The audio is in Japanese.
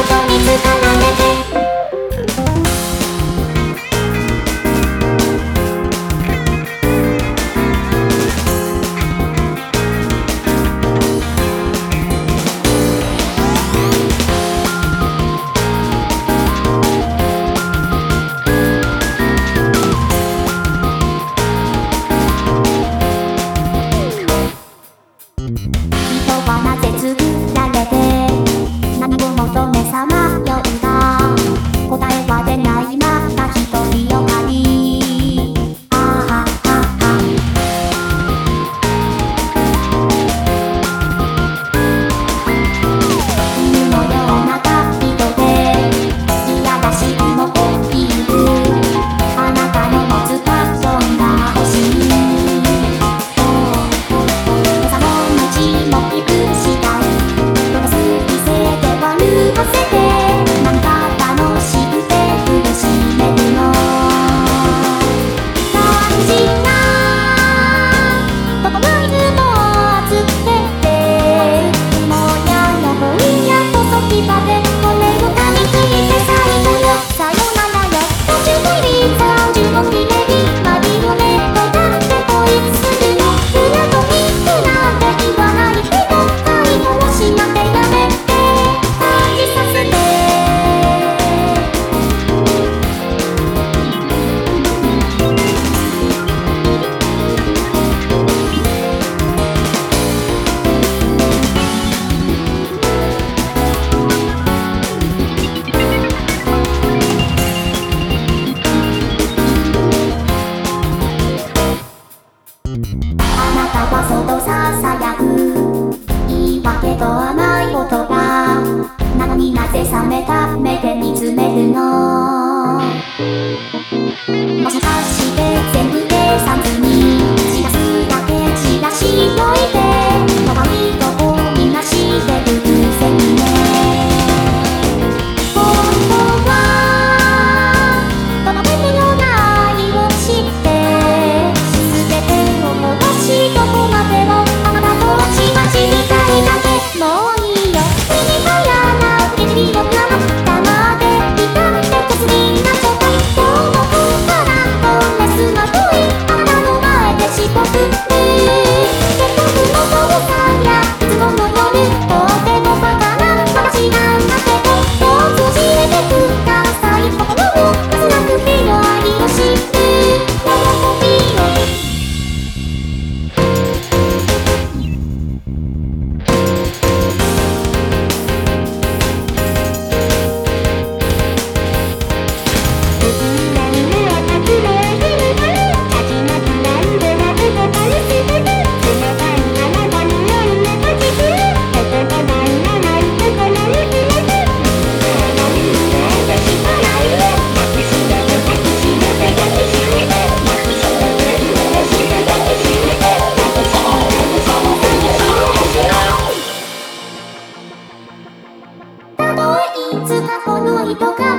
冷めた目で見つめるの。もしかして全部計算ずに散らすだけ散らしといて可愛いとこみんなしてるくせにね。本当はこの手のないをして全てを戻しどこまでもあなたとちまちみたいだけ。もういいよ君が嫌な受け身を黙っていたってこすりな状態。どうもからドレスが遠いあなたの前でしぼくせっかくの父さんやいつもの夜とてもバカな話なんだけどどうぞ教えてください。心を数なくての愛を知る喜びを。いつかこの人が